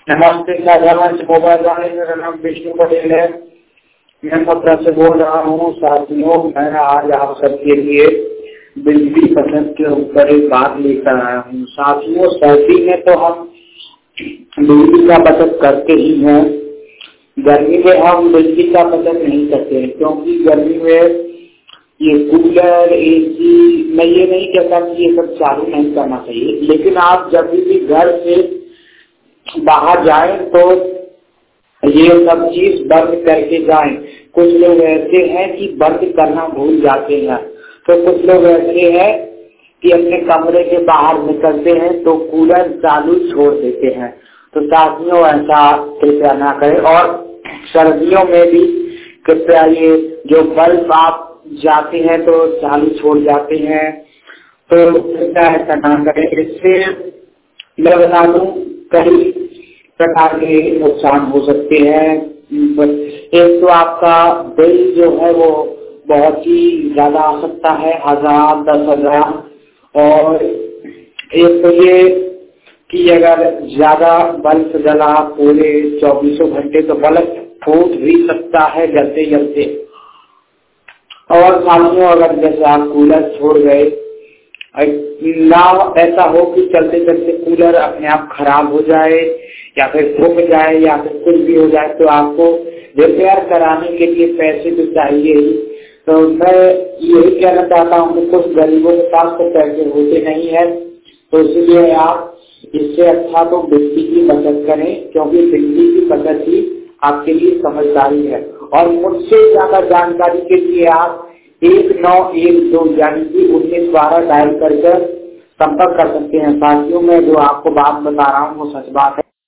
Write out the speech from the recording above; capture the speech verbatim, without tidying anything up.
नमस्ते साझावांश मोबाइल वाले, मेरा नाम विष्णु पटेल है। मैं मथुरा से बोल रहा हूँ। साथियों, मैं आज आप सबके लिए बिजली बचत के ऊपर एक बात लेकर आया हूँ। साथियों, सर्दी में तो हम बिजली का बचत करते ही हैं, गर्मी में हम बिजली का बचत नहीं करते, क्योंकि गर्मी में ये कूलर, एसी, मैं ये नहीं कहता कि ये सब चालू नहीं करना चाहिए, लेकिन आप जब भी घर से बाहर जाएं तो ये सब चीज बंद करके जाएं। कुछ लोग ऐसे हैं कि बंद करना भूल जाते हैं, तो कुछ लोग ऐसे हैं कि अपने कमरे के बाहर निकलते हैं तो कूलर चालू छोड़ देते हैं। तो साथियों, ऐसा कृपया ना करें। और सर्दियों में भी कृपया ये जो बल्ब आप जाते हैं तो चालू छोड़ जाते हैं, तो कृपया ऐसा ना करें। इससे मैं बता दूं, कई प्रकार के नुकसान हो सकते हैं। एक तो आपका बिल जो है वो बहुत ही ज्यादा आ सकता है, हजार दस हजार। और एक तो ये कि अगर ज्यादा बल्ब जला पूरे चौबीसों घंटे तो बल्ब फूट भी सकता है जलते जलते। और साथियों, अगर जैसे आप कूलर छोड़ गए ना, ऐसा हो कि चलते चलते कूलर अपने आप खराब हो जाए या फिर फूक जाए या फिर कुछ भी हो जाए, तो आपको रिपेयर कराने के लिए पैसे तो चाहिए ही। तो मैं यही कहना चाहता हूँ कि कुछ गरीबों के पास तो पैसे होते नहीं है, तो इसलिए आप इससे अच्छा तो बिजली की बचत करें, क्योंकि बिजली की बचत ही आपके लिए समझदारी है। और मुझसे ज्यादा जानकारी के लिए आप एक नौ एक दो यानी कि उन्नीस बारह डायल कर संपर्क कर सकते हैं। साथियों, मैं जो आपको बात बता रहा हूँ वो सच बात है।